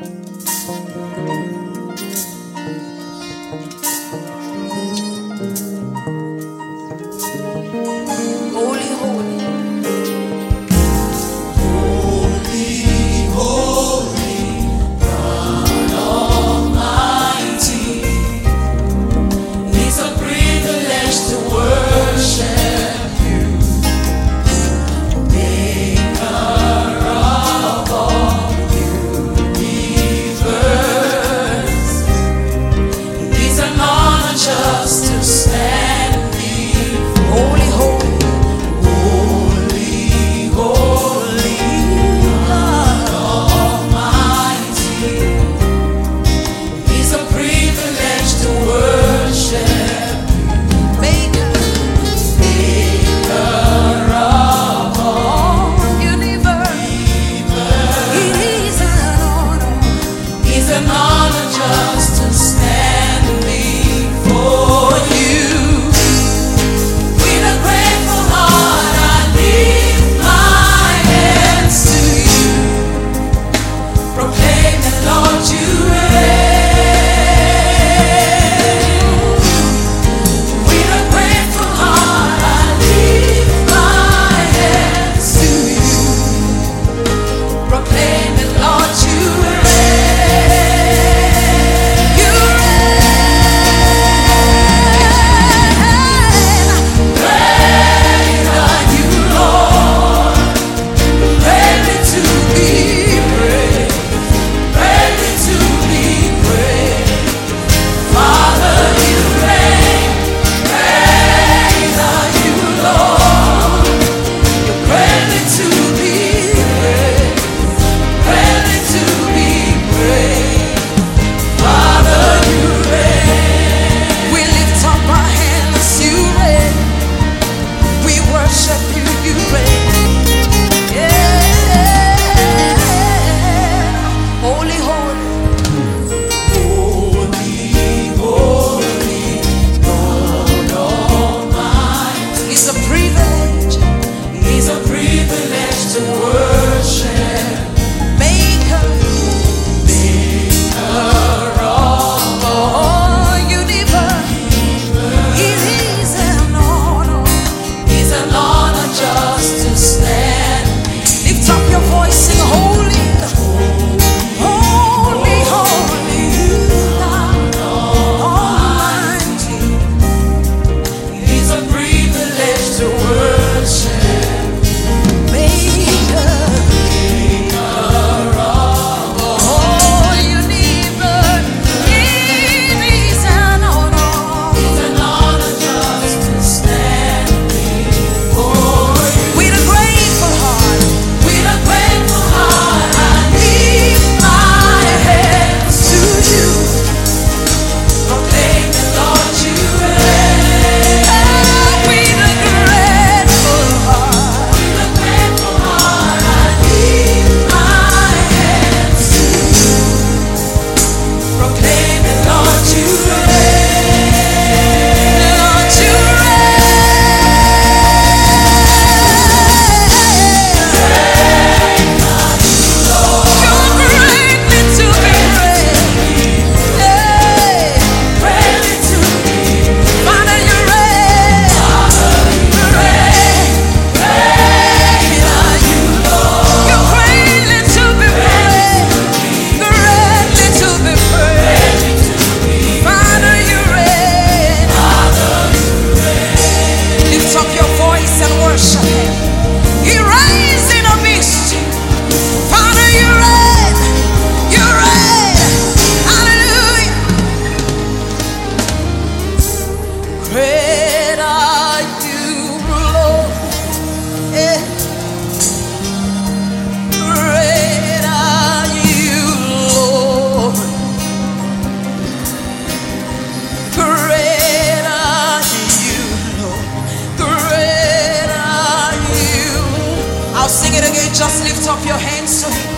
Just lift up your hands to Him.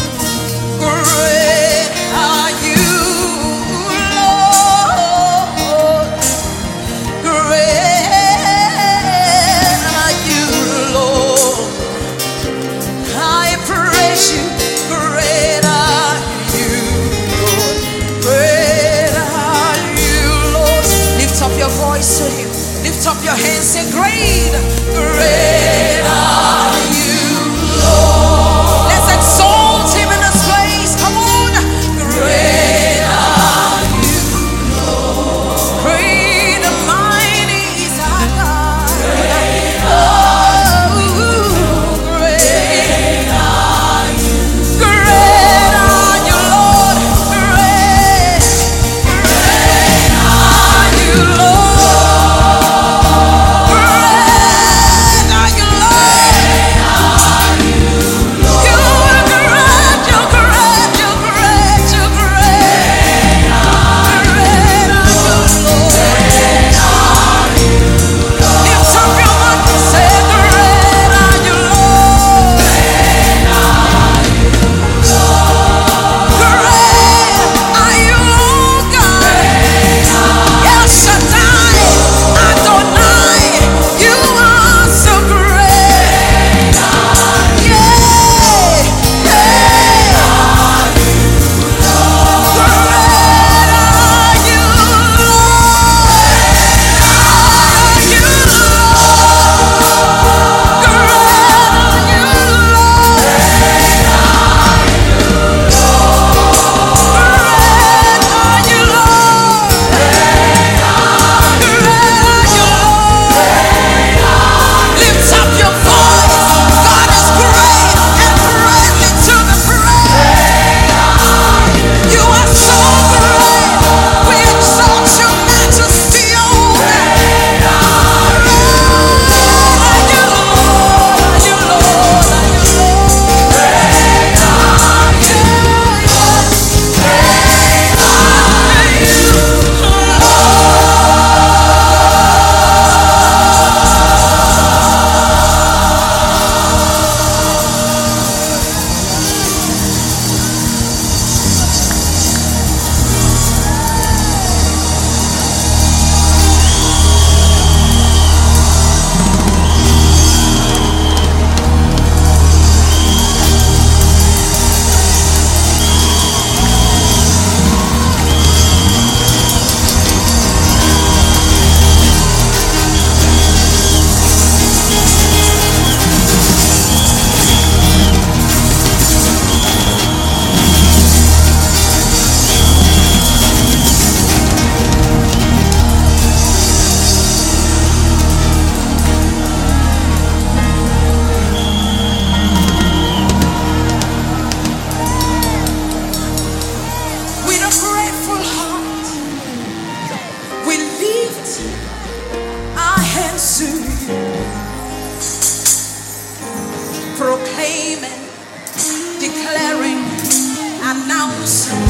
Great are you, Lord. Great are you, Lord. I praise you. Great are you. your hands, say, great, great are you, Lord. Let's exalt him in this place. Come on. Great are you, Lord. Great and mighty is our God. Great are you, great are you. Great are you, Lord. Great, great are you, Lord. Great are you, Lord. You are great, you're great, you're great, you're great. Great are you, Lord. Lift up your voice and say, great are you, Lord. Great are you, Lord God. El Shaddai, Adonai, you are so great. Yeah, yeah. Great are you, lift up your voice. God is great and greatly to be praised. You are so great. We exalt your majesty, O great are you, Lord. You, Lord. Great are you, with a grateful heart, we lift our hands to you, proclaiming, declaring, announcing,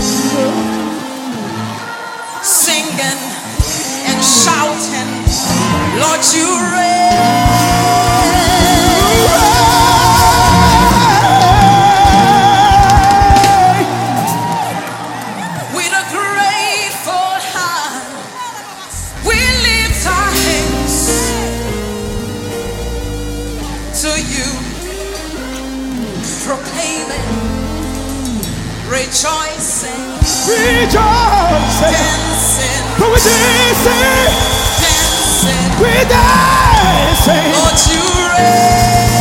singing and shouting, Lord, you reign. With a grateful heart, we lift our hands to you, proclaiming, rejoicing, Rejoicing, dancing, for we dancing, dancing. we dancing. Lord, you reign.